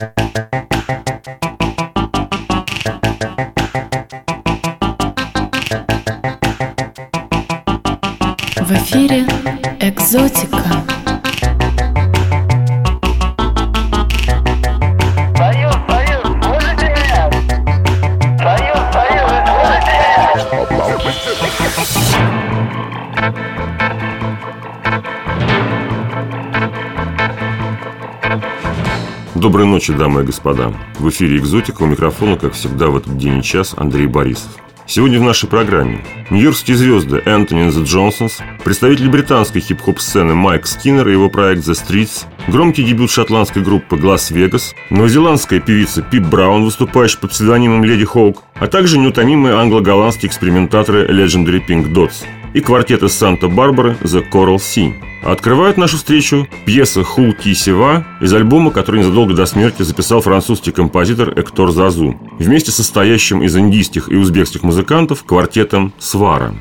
В эфире «Экзотика». Союз, слышите меня? Союз, слышите меня? Доброй ночи, дамы и господа. В эфире «Экзотика», у микрофона, как всегда, в этот день и час Андрей Борисов. Сегодня в нашей программе нью-йоркские звезды Энтони and the Johnsons, представитель британской хип-хоп-сцены Майк Скиннер и его проект The Streets, громкий дебют шотландской группы Глас Вегас, новозеландская певица Пип Браун, выступающая под псевдонимом Леди Хоук, а также неутомимые англо-голландские экспериментаторы Legendary Pink Dots и квартет из Санта-Барбары The Coral Sea. А открывает нашу встречу пьеса «Хул Ки Сева» из альбома, который незадолго до смерти записал французский композитор Эктор Зазу, вместе с состоящим из индийских и узбекских музыкантов квартетом «Свара».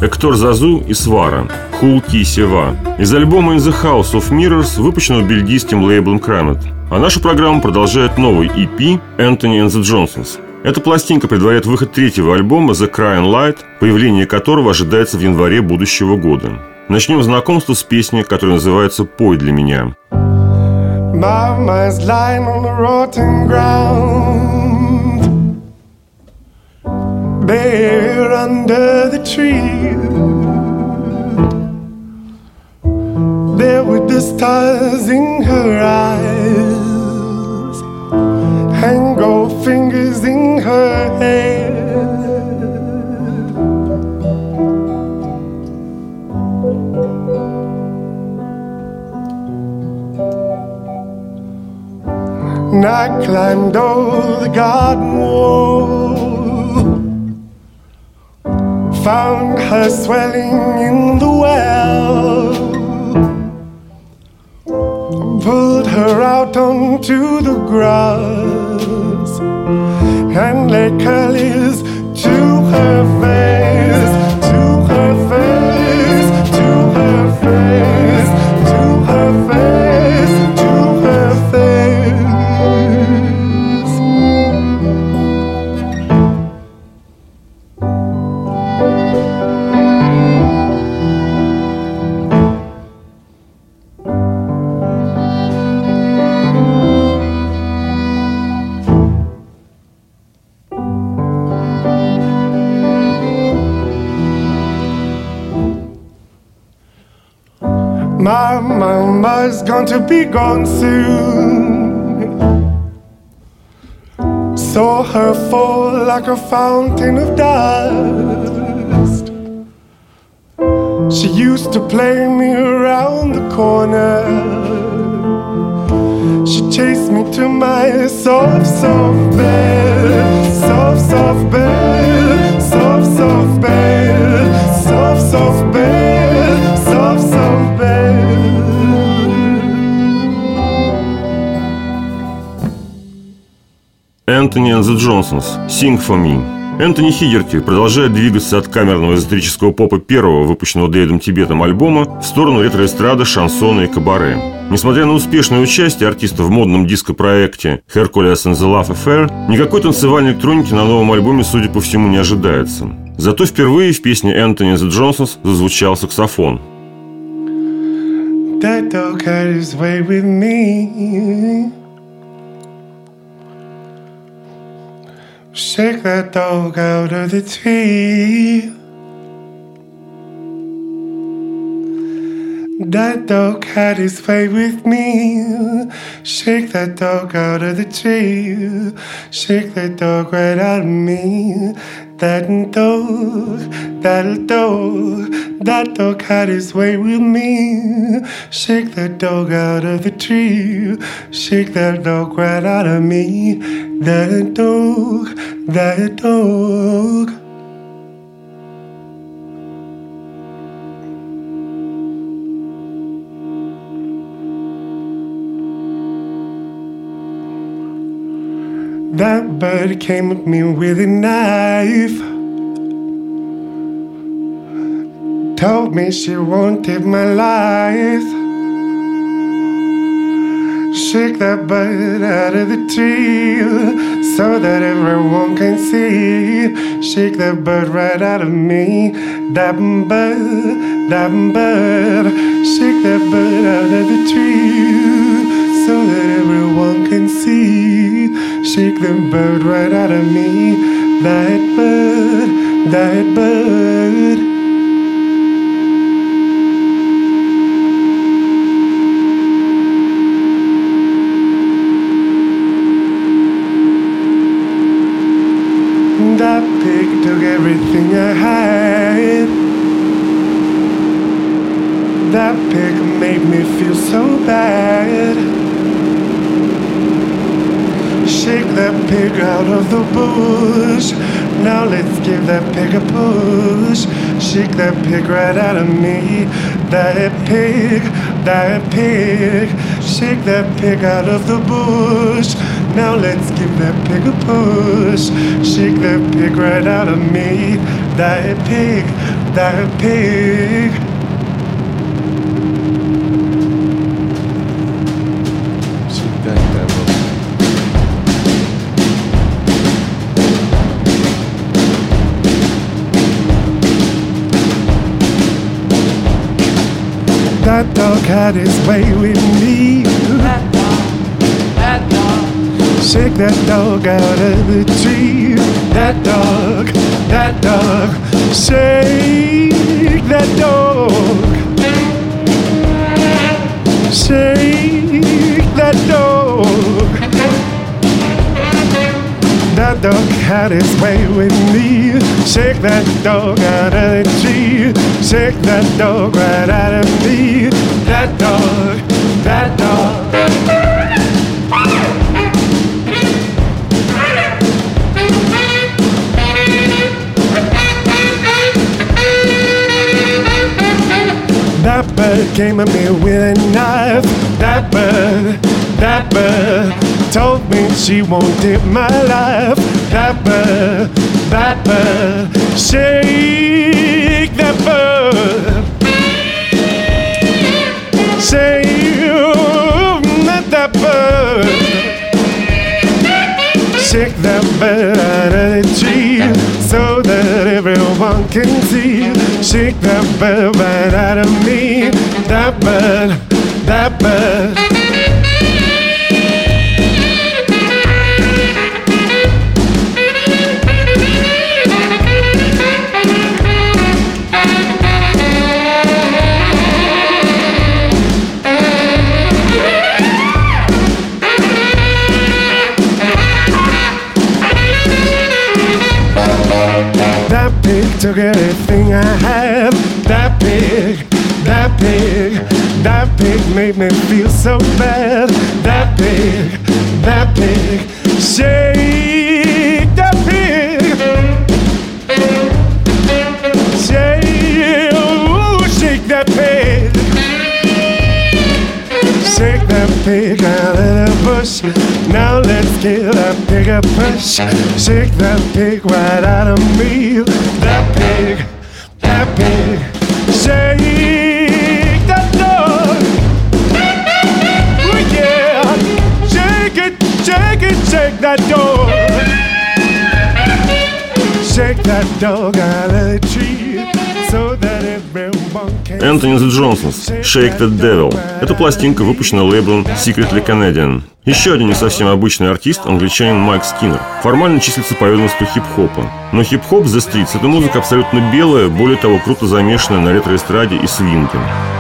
Эктор Зазу и Свара «Хул Ки Сева» из альбома «In the House of Mirrors», выпущенного бельгийским лейблом Kramet. А нашу программу продолжает новый EP «Anthony and the Johnsons». Эта пластинка предваряет выход третьего альбома «The Crying Light», появление которого ожидается в январе будущего года. Начнем знакомство с песней, которая называется «Пой для меня». Mama's lying on the rotten ground, bare under the tree. There with the stars in her eyes and gold fingers in her hair. And I climbed over the garden wall, found her swelling in the well, pulled her out onto the grass and laid curlies to her face, to her face, to her face, to her face, to her face. My mama's going to be gone soon. Saw her fall like a fountain of dust. She used to play me around the corner. She chased me to my soft, soft bed, soft, soft bed, soft, soft bed, soft, soft bed, soft, soft bed. Anthony and the Johnsons «Sing for me». Энтони Хигерти продолжает двигаться от камерного эзотерического попа первого, выпущенного Дэвидом Тибетом альбома, в сторону ретро-эстрады, шансона и кабаре. Несмотря на успешное участие артиста в модном диско-проекте «Hercules and the Love Affair», никакой танцевальной электроники на новом альбоме, судя по всему, не ожидается. Зато впервые в песне Anthony and the Johnsons зазвучал саксофон. That dog had his way with me. Shake that dog out of the tree. That dog had his way with me. Shake that dog out of the tree. Shake that dog right out of me. That dog, that dog, that dog had his way with me. Shake that dog out of the tree. Shake that dog right out of me. That dog, that dog. That bird came at me with a knife, told me she wanted my life. Shake that bird out of the tree so that everyone can see. Shake that bird right out of me. That bird, that bird. Shake that bird out of the tree so that everyone can see. Shake that bird right out of me. That bird, that bird. That pig took everything I had. That pig made me feel so bad. Shake that pig out of the bush. Now let's give that pig a push. Shake that pig right out of me. That pig, that pig. Shake that pig out of the bush. Now let's give that pig a push. Shake that pig right out of me. That pig, that pig. Shake that devil. That dog had his way with me. That dog. Shake that dog out of the tree. That dog, shake that dog. Shake that dog. That dog had his way with me. Shake that dog out of the tree. Shake that dog right out of me. That dog, that dog. That bird came at me with a knife. That bird told me she wanted my life. That bird, shake that bird. Shake that bird. Shake that bird out of the tree so that everyone can see. Shake that bird right out of me. That bird, that bird. That pig took everything I had. That pig made me feel so bad. That pig, shake that pig. Shake that pig. Shake that pig out of the bush. Now let's give that pig a push. Shake that pig right out of me. That pig, shake that dog. Oh yeah, shake it, shake that dog. Shake that dog out of the tree so that everyone can. Anthony the Johnsons, Shake That Devil. Эта пластинка выпущена лейблом Secretly Canadian. Еще один не совсем обычный артист, англичанин Майк Скиннер. Формально числится по ведомству хип-хопа. Но хип-хоп The Streets — это музыка абсолютно белая, более того, круто замешанная на ретро-эстраде и свинге.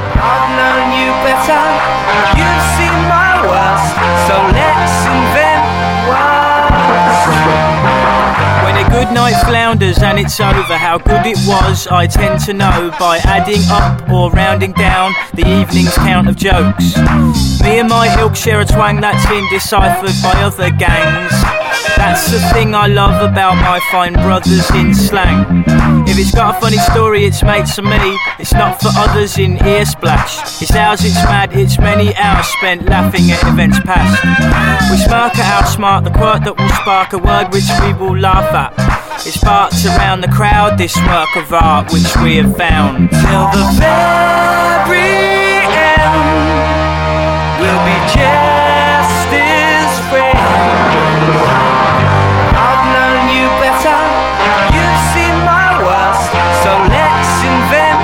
Good night flounders and it's over. How good it was I tend to know by adding up or rounding down the evening's count of jokes. Me and my ilk share a twang that's indeciphered by other gangs. That's the thing I love about my fine brothers in slang. If it's got a funny story, it's mates and me. It's not for others in ear splash. It's ours, it's mad, it's many hours spent laughing at events past. We smirk at how smart the quirk that will spark a word which we will laugh at. It sparks around the crowd this work of art which we have found. Till the very end, we'll be just as friends. I've known you better, you've seen my worst, so let's invent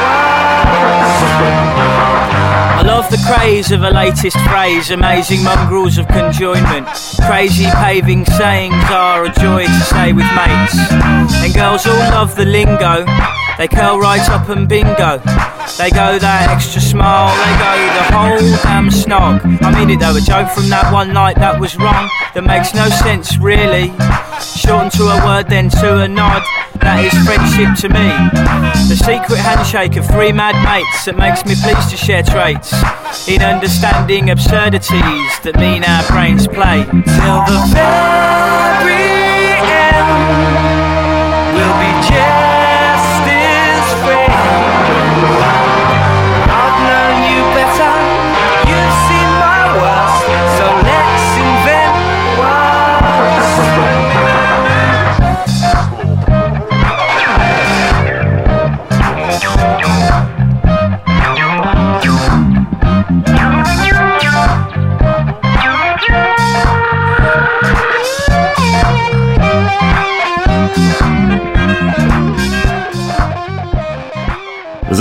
I love the craze of a latest phrase, amazing mongrels of conjoinment. Crazy paving sayings are a joy to say with mates. And girls all love the lingo, they curl right up and bingo. They go that extra smile, they go the whole damn snog. I mean it though, a joke from that one night that was wrong, that makes no sense really. Shortened to a word then to a nod, that is friendship to me. The secret handshake of three mad mates that makes me pleased to share traits in understanding absurdities that mean our brains play. Till the very end, we'll be just as friends. I've known you better, you've seen my worst, so let's invent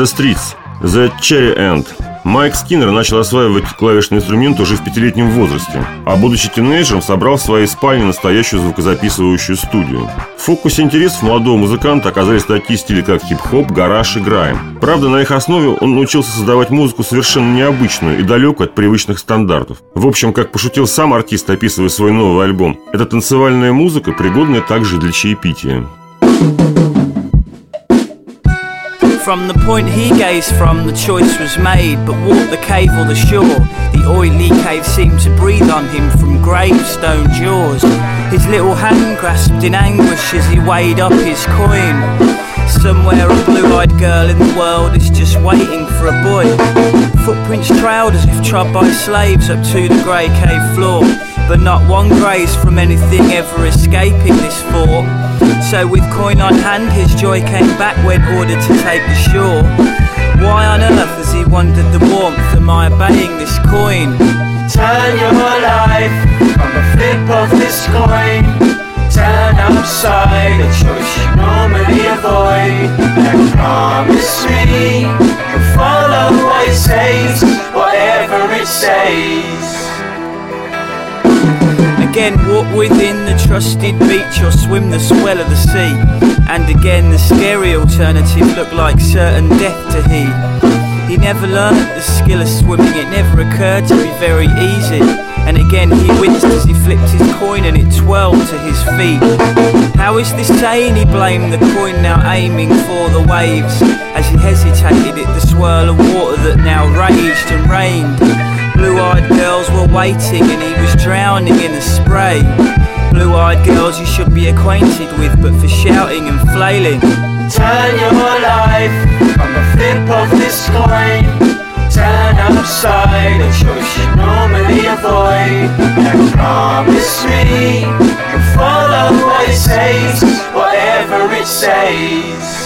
The Streets, The Cherry End. Майк Скиннер начал осваивать клавишный инструмент уже в 5-летнем возрасте, а будучи тинейджером, собрал в своей спальне настоящую звукозаписывающую студию. В фокусе интересов молодого музыканта оказались такие стили, как хип-хоп, гараж и грайм. Правда, на их основе он научился создавать музыку совершенно необычную и далекую от привычных стандартов. В общем, как пошутил сам артист, описывая свой новый альбом, это танцевальная музыка, пригодная также для чаепития. From the point he gazed from, the choice was made. But walk the cave or the shore, the oily cave seemed to breathe on him from gravestone jaws. His little hand grasped in anguish as he weighed up his coin. Somewhere a blue-eyed girl in the world is just waiting for a boy. Footprints trailed as if trod by slaves up to the grey cave floor, but not one graze from anything ever escaping this fort. So with coin on hand his joy came back when ordered to take the shore. Why on earth, as he wondered the warmth, am I obeying this coin? Turn your life on the flip of this coin. Turn upside, a choice you normally avoid. And promise me you'll follow what it says, whatever it says. Again, walk within the trusted beach or swim the swell of the sea. And again, the scary alternative looked like certain death to he. He never learnt the skill of swimming, it never occurred to be very easy. And again, he winced as he flipped his coin and it twirled to his feet. How is this saying? He blamed the coin, now aiming for the waves. As he hesitated at the swirl of water that now raged and rained. Blue-eyed girls were waiting and he was drowning in the spray. Blue-eyed girls you should be acquainted with, but for shouting and flailing. Turn your life on the flip of this coin. Turn upside, a choice you normally avoid. And promise me you'll follow what it says, whatever it says.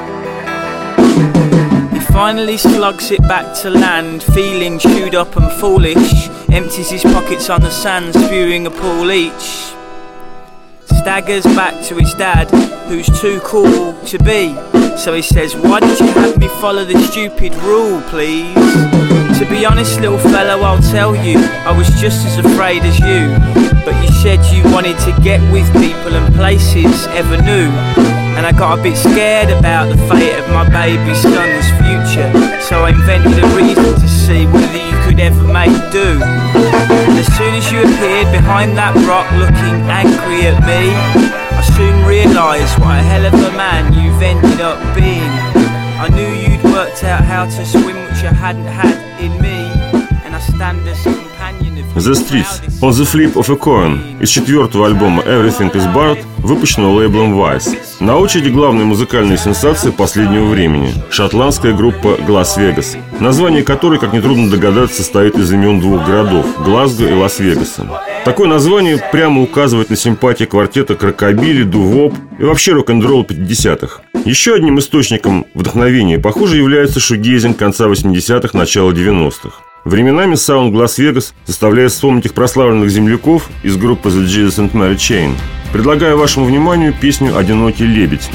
Finally slugs it back to land, feeling chewed up and foolish. Empties his pockets on the sand, spewing a pool each. Staggers back to his dad, who's too cool to be. So he says, why did you have me follow the stupid rule, please? To be honest, little fellow, I'll tell you, I was just as afraid as you. But you said you wanted to get with people and places ever new. And I got a bit scared about the fate of my baby son's future. So I invented a reason to see whether you could ever make do. And as soon as you appeared behind that rock looking angry at me, I soon realised what a hell of a man you've ended up being. I knew you'd worked out how to swim, which I hadn't had in me. And I stand as companion of The Streets, On the Flip of a Coin, из 4-го альбома Everything is Borrowed, выпущенного лейблом Vice. На очереди главная музыкальная сенсация последнего времени – шотландская группа Глас-Вегас, название которой, как нетрудно догадаться, состоит из имен двух городов – Глазго и Лас-Вегаса. Такое название прямо указывает на симпатии квартета к рокобили, дувоп и вообще рок-н-ролл 50-х. Еще одним источником вдохновения, похоже, является шугейзинг конца 80-х, начала 90-х. Временами саунд Глас-Вегас заставляет вспомнить их прославленных земляков из группы The Jesus and Mary Chain. Предлагаю вашему вниманию песню «Одинокий лебедь».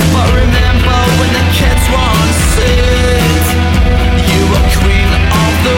Remember when the kids were on set, you were queen of the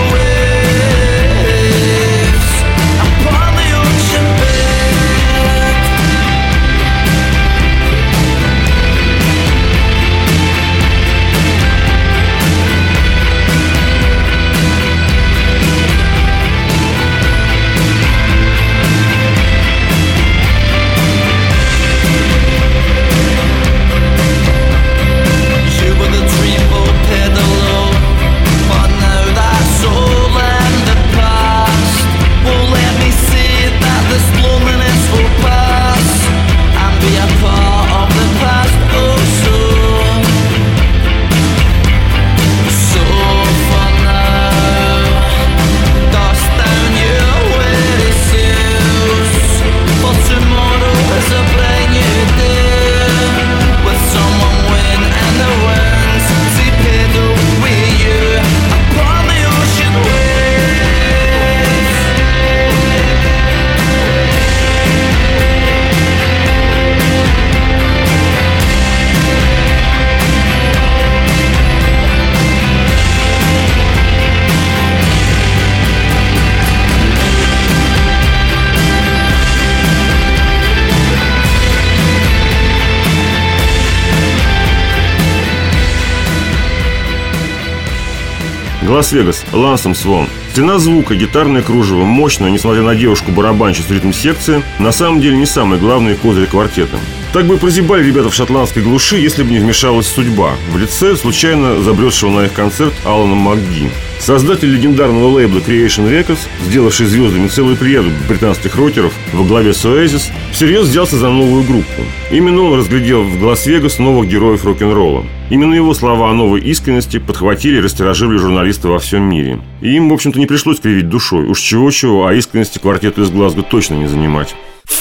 Лас-Вегас, Лансом Свон. Стена звука, гитарное кружево, мощное, несмотря на девушку-барабанщицу ритм-секции, на самом деле не самый главный козырь квартета. Так бы прозябали ребята в шотландской глуши, если бы не вмешалась судьба в лице случайно забредшего на их концерт Алана МакГи. Создатель легендарного лейбла Creation Records, сделавший звездами целую плеяду британских рокеров во главе с Oasis, всерьез взялся за новую группу. Именно он разглядел в Лас-Вегас новых героев рок-н-ролла. Именно его слова о новой искренности подхватили и растиражировали журналисты во всем мире. И им, в общем-то, не пришлось кривить душой. Уж чего-чего, а искренности квартету из Глазго точно не занимать.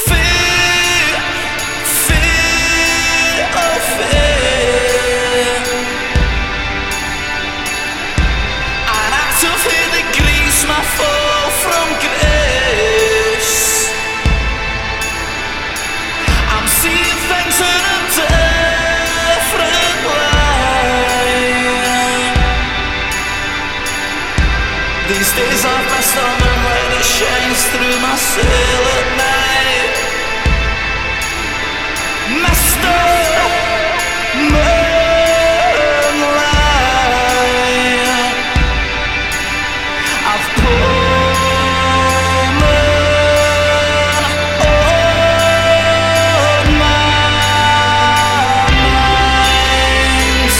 These days I've my stomach when it shines through my soul at night. Master moonlight, I've pulled on my mind.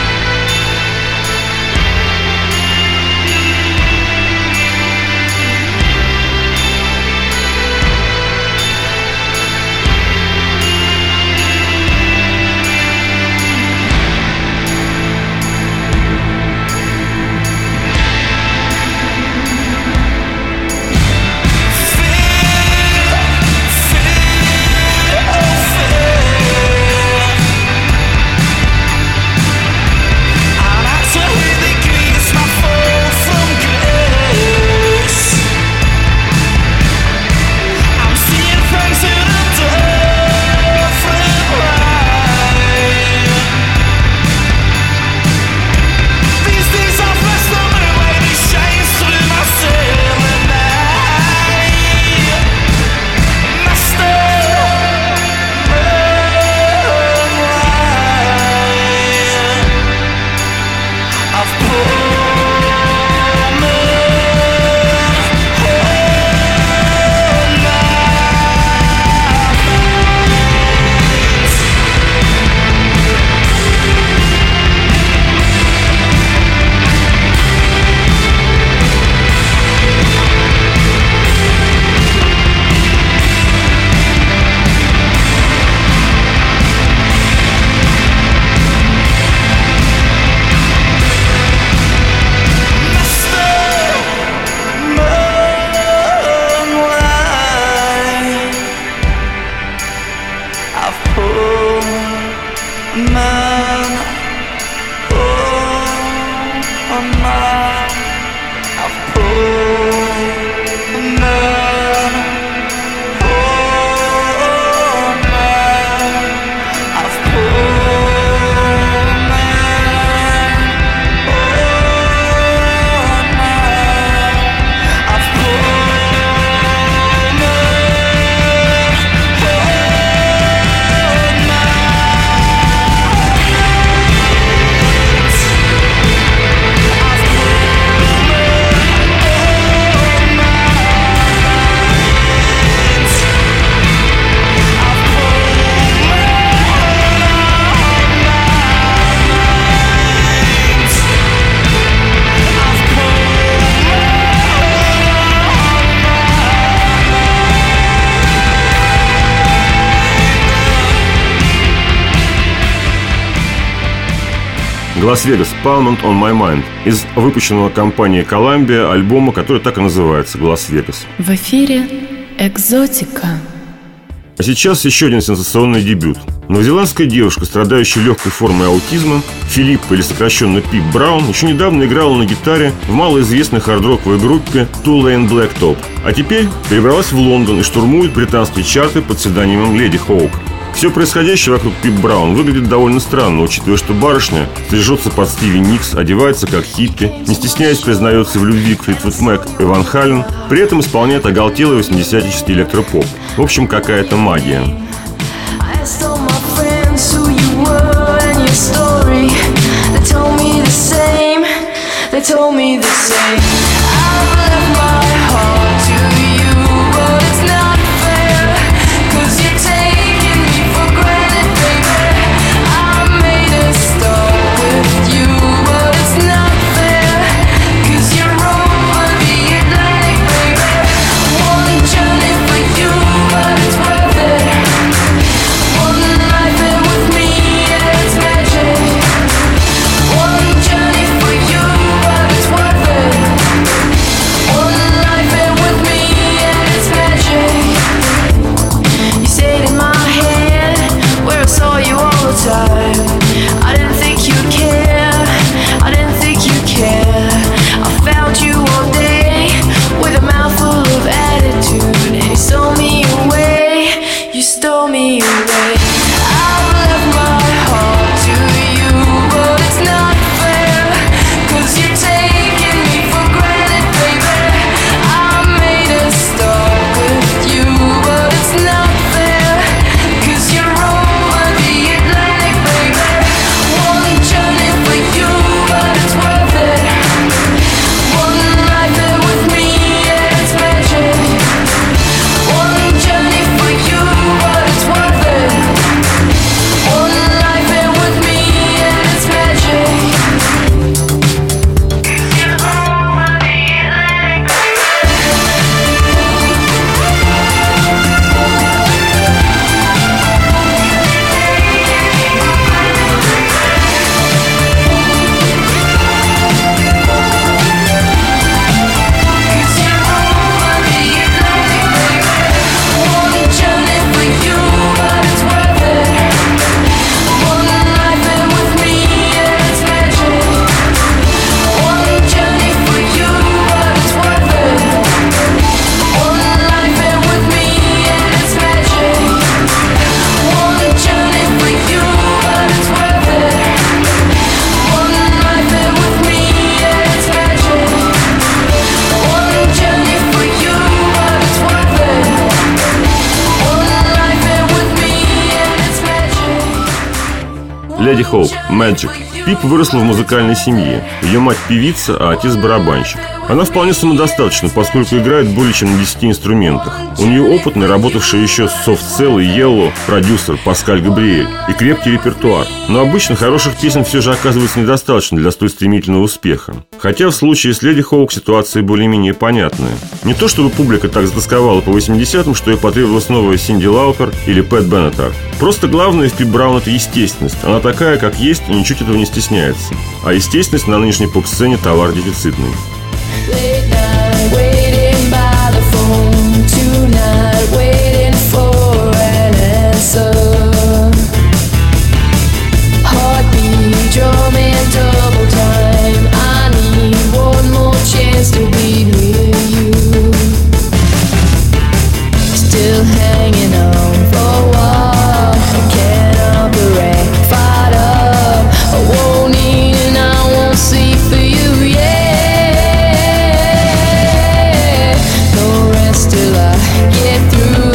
Лас-Вегас, Palmont on My Mind, из выпущенного компанией Columbia альбома, который так и называется «Лас-Вегас». В эфире «Экзотика». А сейчас еще один сенсационный дебют. Новозеландская девушка, страдающая легкой формой аутизма, Филиппа, или сокращенно Пип Браун, еще недавно играла на гитаре в малоизвестной хард-роковой группе Two Lane Blacktop, а теперь перебралась в Лондон и штурмует британские чарты под псевдонимом Леди Хоук. Все происходящее вокруг Пип Браун выглядит довольно странно, учитывая, что барышня стрижется под Стиви Никс, одевается как хиппи, не стесняясь признается в любви к Флитвуд Мэк и Ван Хален, при этом исполняет оголтелый 80-ячный электропоп. В общем, какая-то магия. They told me the same. I've left my heart to you, but it's not fair, 'cause you're taking me for granted, baby. I made a start with you, but it's not fair, 'cause you're over the Atlantic, baby. One journey for you, but it's worth it. One life in with me, yeah, it's magic. One journey for you, but it's worth it. One life in with me, yeah, it's magic. You stayed in my head, where I saw you all the time. I didn't think you'd care, I didn't think you'd care. I found you all day, with a mouthful of attitude, and you stole me away, you stole me away. I've left my heart to you, but it's not fair, 'cause you're taking me for granted, baby. I made a start with you, but it's not fair, 'cause you're over the Atlantic, baby. One journey for you, but it's worth it. One life in with me, yeah, it's magic. One journey for you, but it's worth it. One life in with me, yeah, it's magic. Леди Хоуп, Magic. Пип выросла в музыкальной семье. Ее мать певица, а отец барабанщик. Она вполне самодостаточна, поскольку играет более чем на 10 инструментах. У нее опытный, работавший еще с Soft Cell и Yellow, продюсер Паскаль Габриэль, и крепкий репертуар. Но обычно хороших песен все же оказывается недостаточно для столь стремительного успеха. Хотя в случае с Леди Хоуп ситуация более-менее понятная. Не то чтобы публика так затасковала по 80-м, что ей потребовалась новая Синди Лаупер или Пэт Беннетар. Просто главное в Пип Браун — это естественность. Она такая, как есть, и ничуть этого не стесняется. А естественность на нынешней поп-сцене товар дефицитный. Late night, waiting by the phone tonight, waiting for an answer. Heartbeat drumming double time. I need one more chance to be near you. Still hanging on for a while. Can't operate, fight up. I won't eat and I won't sleep for you, yeah. Till I get through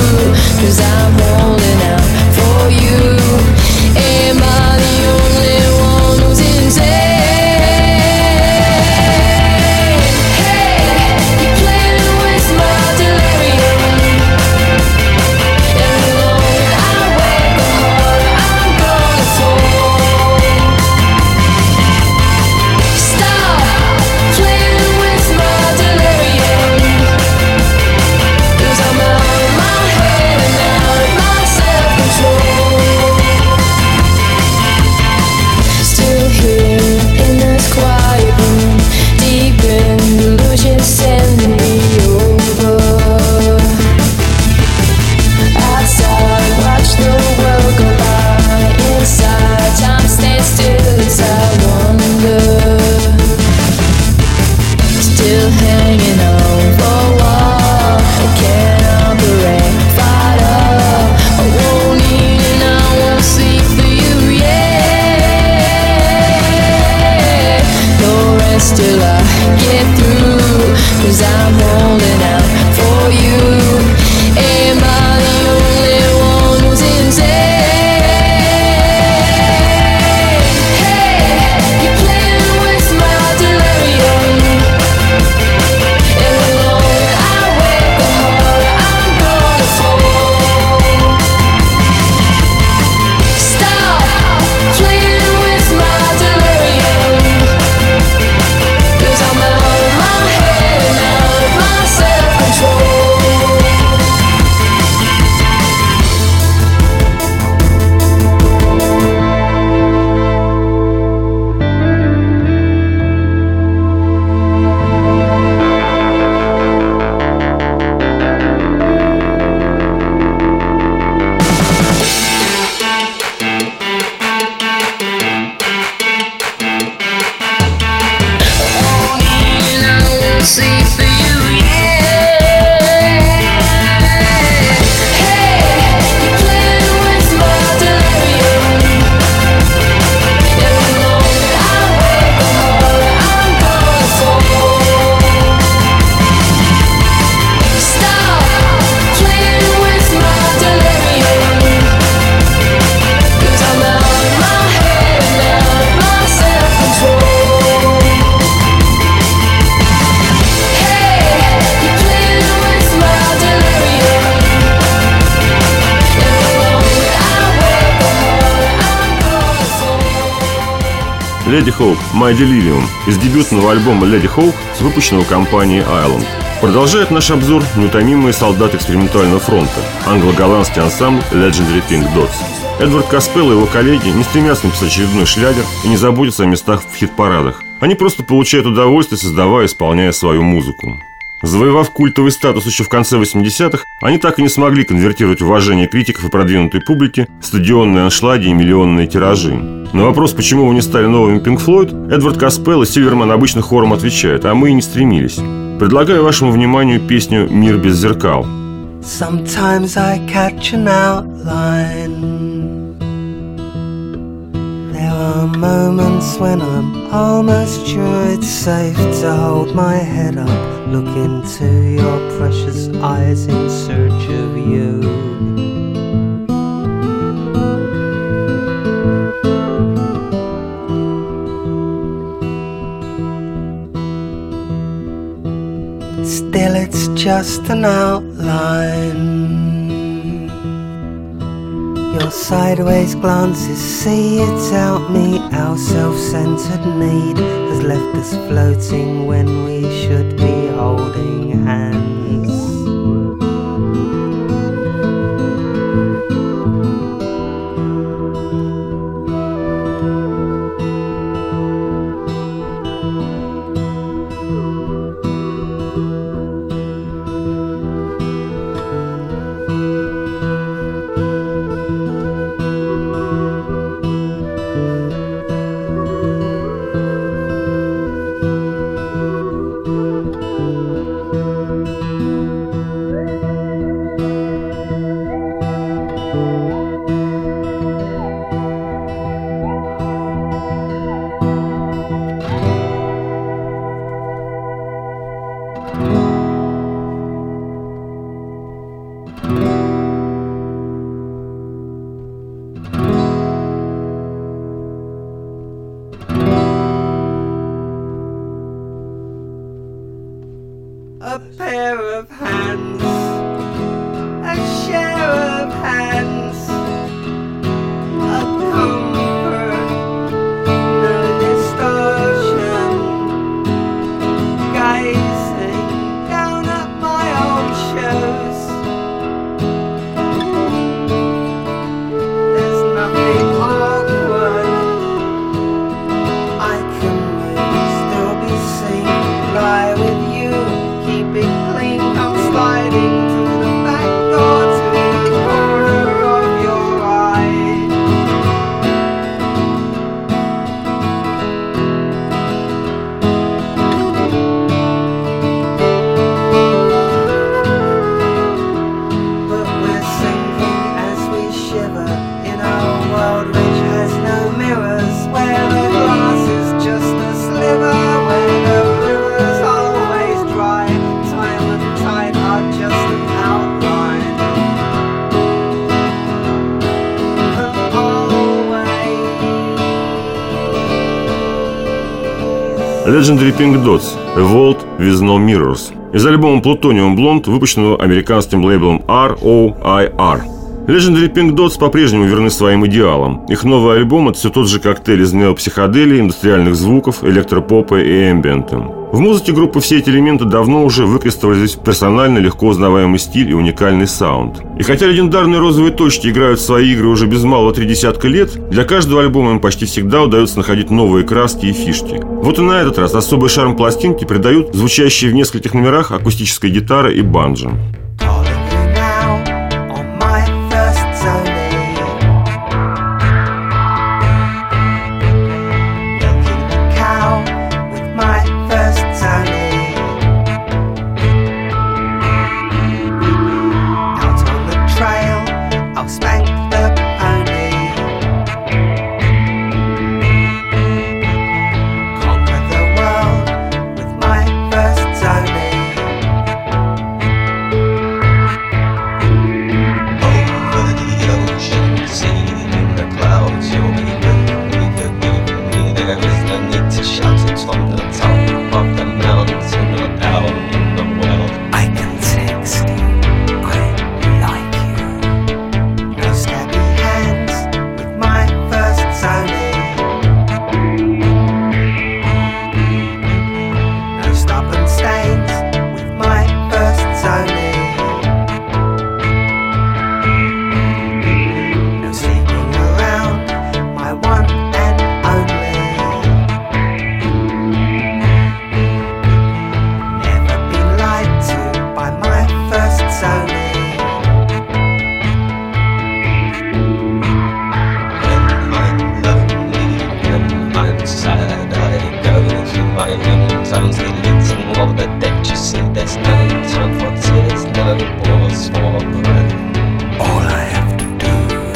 Lady Hope My Delirium из дебютного альбома Lady Hope, выпущенного компанией Island. Продолжает наш обзор неутомимые солдаты экспериментального фронта, англо-голландский ансамбль Legendary Pink Dots. Эдвард Каспелл и его коллеги не стремятся написать очередной шлягер и не заботятся о местах в хит-парадах. Они просто получают удовольствие, создавая и исполняя свою музыку. Завоевав культовый статус еще в конце 80-х, они так и не смогли конвертировать уважение критиков и продвинутой публики в стадионные аншлаги и миллионные тиражи. На вопрос, почему вы не стали новыми Pink Floyd, Эдвард Каспелл и Сильверман обычно хором отвечают: а мы и не стремились. Предлагаю вашему вниманию песню «Мир без зеркал». Sometimes I catch an outline. There are moments when I'm almost sure it's safe to hold my head up, look into your precious eyes in search of you. Still it's just an outline. Your sideways glances see it out me. Our self-centered need has left us floating when we should be holding hands. A pair of hands, a share of hands, a comfort, no distortion, gazing down at my old shows. There's nothing awkward, I can move, still be seen, lie with you. Keep it clean, come sliding to the back door, to the corner of your eye. But we're sinking as we shiver in a world which has no mirrors, where the glass is just a sliver, where the river's always dry. Time and tide are just an outline. And always. Legendary Pink Dots A World with No Mirrors из альбома Plutonium Blonde, выпущенного американским лейблом ROIR. Legendary Pink Dots по-прежнему верны своим идеалам. Их новый альбом – это все тот же коктейль из неопсиходелии, индустриальных звуков, электропопа и эмбиента. В музыке группы все эти элементы давно уже выкристаллизовались в персональный, легко узнаваемый стиль и уникальный саунд. И хотя легендарные розовые точки играют в свои игры уже без малого 30 лет, для каждого альбома им почти всегда удается находить новые краски и фишки. Вот и на этот раз особый шарм пластинки придают звучащие в нескольких номерах акустическая гитара и банджо. All I have to do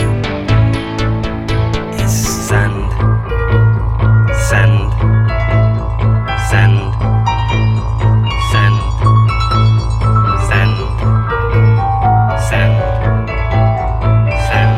is send, send, send, send, send, send, send.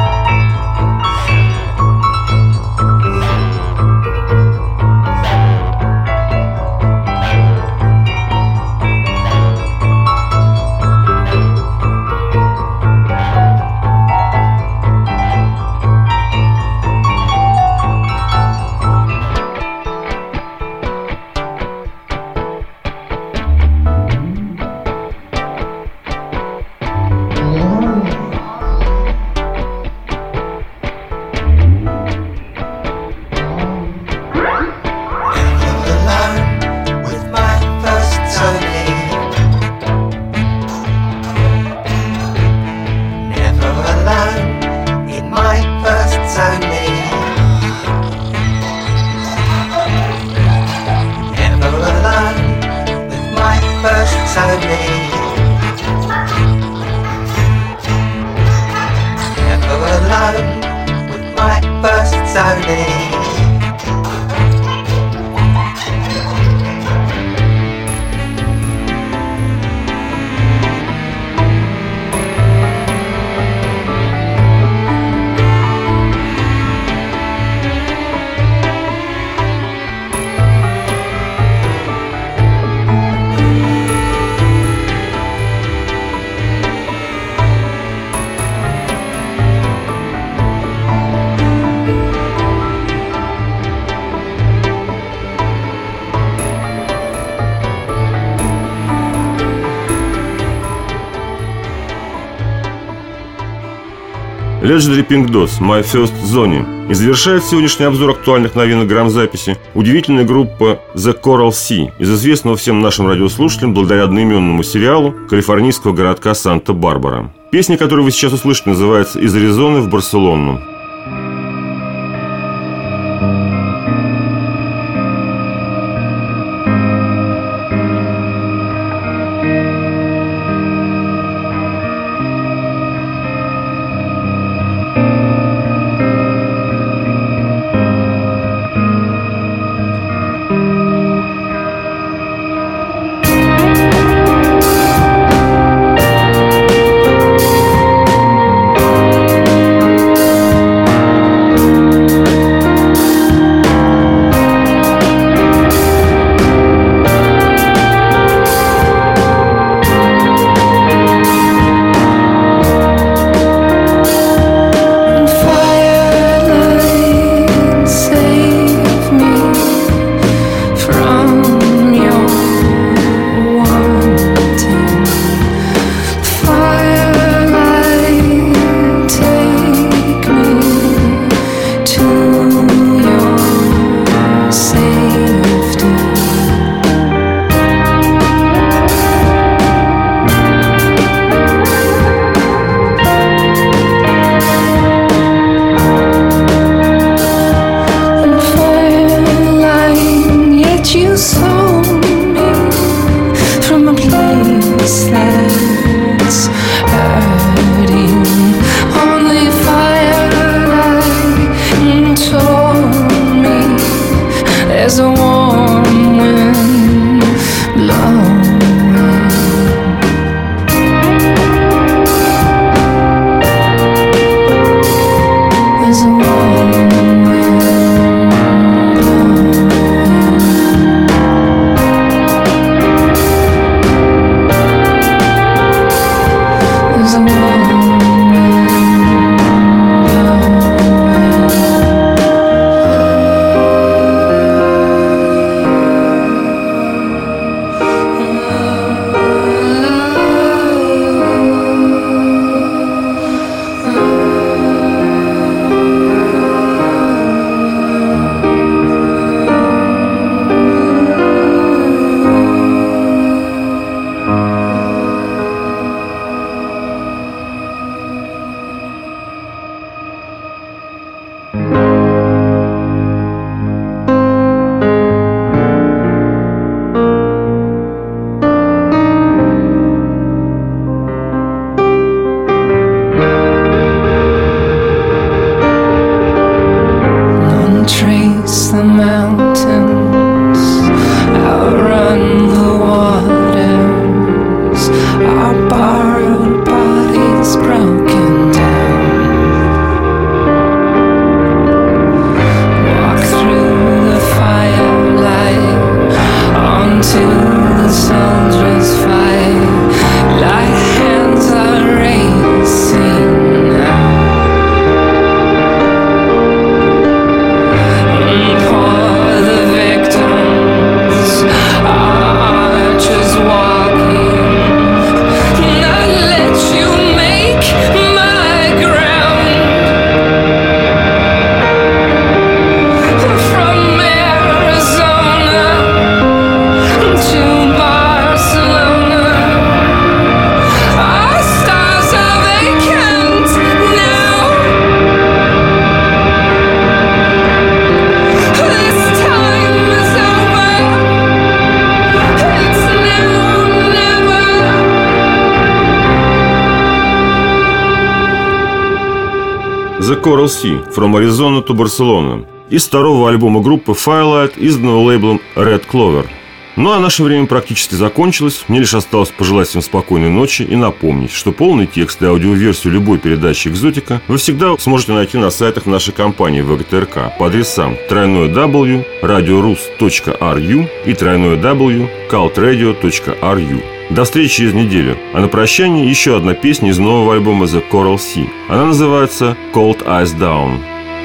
Legendary Pink Dots, My First Zone. И завершает сегодняшний обзор актуальных новинок грамзаписи удивительная группа The Coral Sea из известного всем нашим радиослушателям благодаря одноименному сериалу калифорнийского городка Санта-Барбара. Песня, которую вы сейчас услышите, называется «Из Аризоны в Барселону». our borrowed bodies broken down. Walk through the firelight onto the soldiers' fight. Light hands are racing now. For the victims, archers walking. Not let you make my ground. From Arizona to Barcelona, our stars are vacant now. This time is over. It's now or never. The Coral Sea From Arizona to Barcelona из второго альбома группы Firelight, изданного лейблом Red Clover. Ну а наше время практически закончилось. Мне лишь осталось пожелать всем спокойной ночи и напомнить, что полный текст и аудиоверсию любой передачи «Экзотика» вы всегда сможете найти на сайтах нашей компании ВГТРК по адресам www.radiorus.ru и www.cultradio.ru. До встречи через неделю. А на прощание еще одна песня из нового альбома The Coral Sea. Она называется Cold Eyes Down.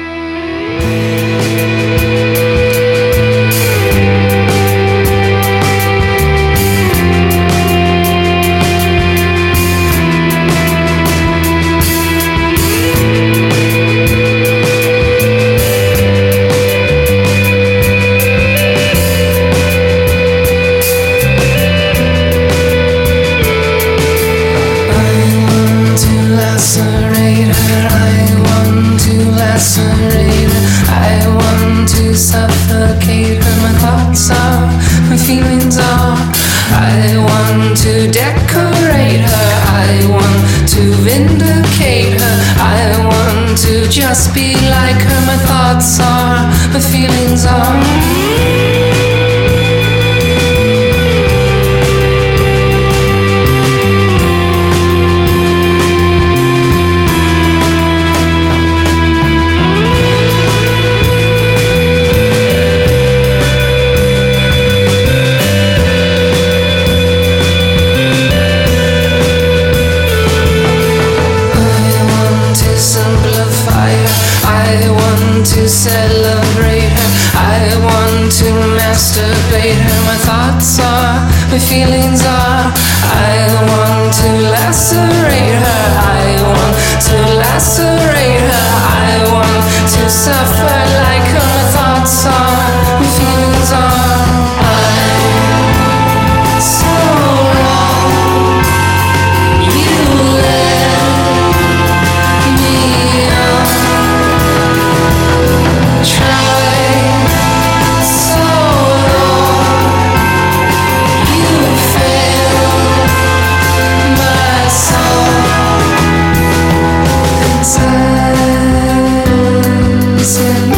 Suffocate her, my thoughts are, my feelings are. I want to decorate her, I want to vindicate her, I want to just be like her. My thoughts are, my feelings are. To celebrate her, I want to masturbate her. My thoughts are, my feelings are. I want to lacerate her, I want to lacerate her, I want to suffer like her. My thoughts are, my feelings are. I'm so wrong. You let me on. Try so long, you failed my soul. Silence in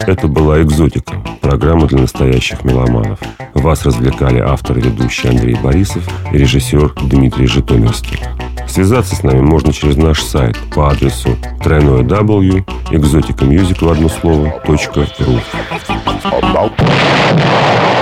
Это была «Экзотика», программа для настоящих меломанов. Вас развлекали автор и ведущий Андрей Борисов и режиссер Дмитрий Житомирский. Связаться с нами можно через наш сайт по адресу www.exoticamusic в одно слово .ru.